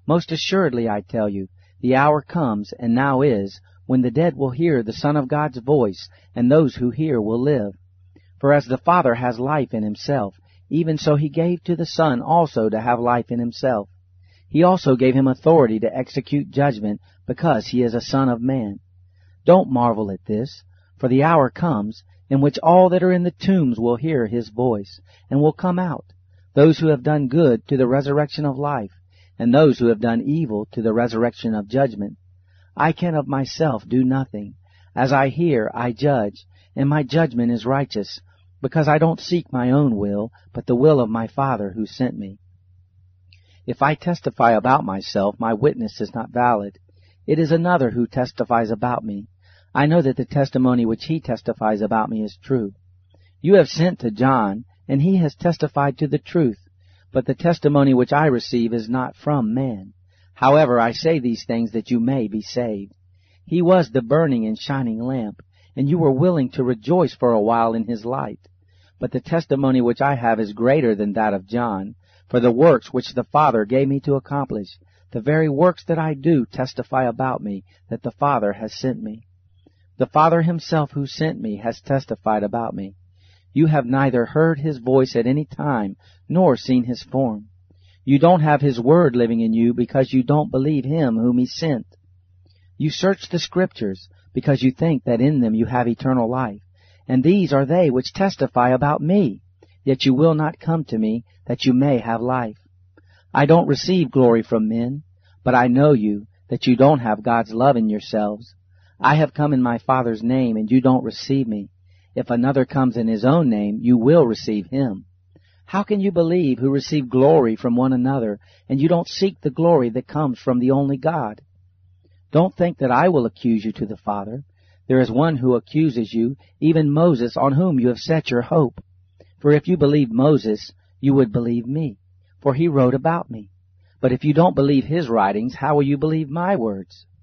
Most assuredly I tell you, the hour comes, and now is, when the dead will hear the Son of God's voice, and those who hear will live. For as the Father has life in himself, even so he gave to the Son also to have life in himself. He also gave him authority to execute judgment, because he is a Son of Man. Don't marvel at this, for the hour comes, in which all that are in the tombs will hear his voice, and will come out, those who have done good to the resurrection of life, and those who have done evil to the resurrection of judgment. I can of myself do nothing. As I hear, I judge, and my judgment is righteous, because I don't seek my own will, but the will of my Father who sent me. If I testify about myself, my witness is not valid. It is another who testifies about me. I know that the testimony which he testifies about me is true. You have sent to John, and he has testified to the truth, but the testimony which I receive is not from man. However, I say these things that you may be saved. He was the burning and shining lamp, and you were willing to rejoice for a while in his light. But the testimony which I have is greater than that of John, for the works which the Father gave me to accomplish, the very works that I do testify about me, that the Father has sent me. The Father himself who sent me has testified about me. You have neither heard his voice at any time, nor seen his form. You don't have his word living in you, because you don't believe him whom he sent. You search the Scriptures, because you think that in them you have eternal life. And these are they which testify about me. Yet you will not come to me, that you may have life. I don't receive glory from men, but I know you, that you don't have God's love in yourselves. I have come in my Father's name, and you don't receive me. If another comes in his own name, you will receive him. How can you believe who receive glory from one another, and you don't seek the glory that comes from the only God? Don't think that I will accuse you to the Father. There is one who accuses you, even Moses, on whom you have set your hope. For if you believed Moses, you would believe me, for he wrote about me. But if you don't believe his writings, how will you believe my words?